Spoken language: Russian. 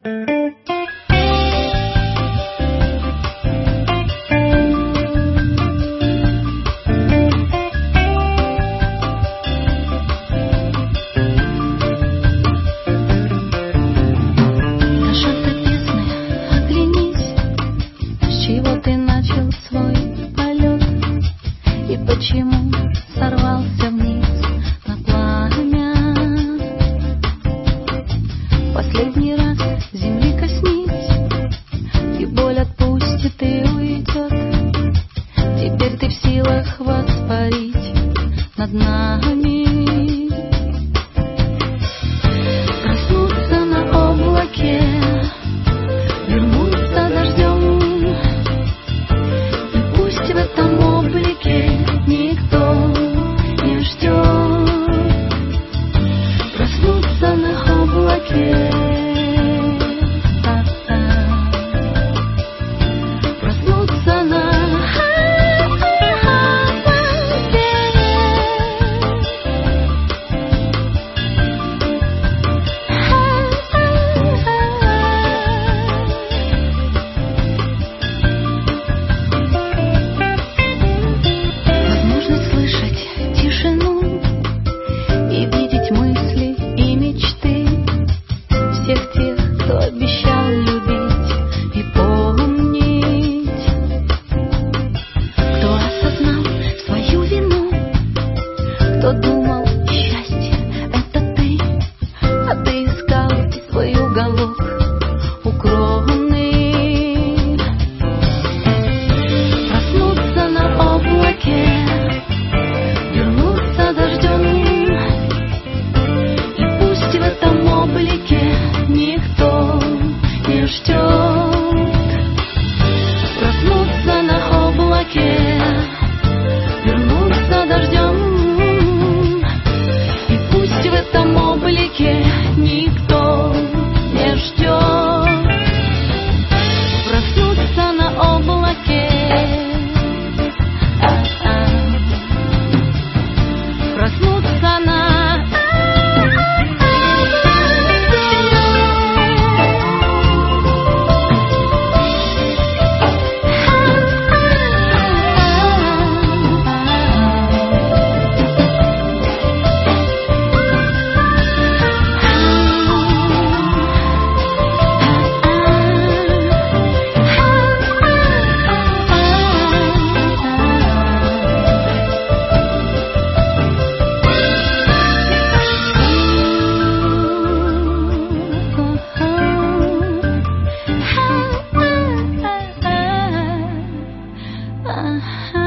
Почему сорвался вниз на пламя? Последний раз земли коснись, и боль отпустит и уйдет. Теперь ты в силах воспарить над нами, проснуться на облаке, вернуться дождем, и пусть в этом облике никто не ждет. Проснуться на облаке, проснуться на всех тех, кто обещал любить и помнить, кто осознал свою вину, кто думал, счастье — это ты, а ты искал свой уголок укромный. Проснуться на облаке, вернуться дождем, и пусть в этом облике никто не ждет. Проснуться на облаке, вернуться дождем, и пусть в этом облике никто не ждет. Проснуться на облаке, проснуться на uh-huh.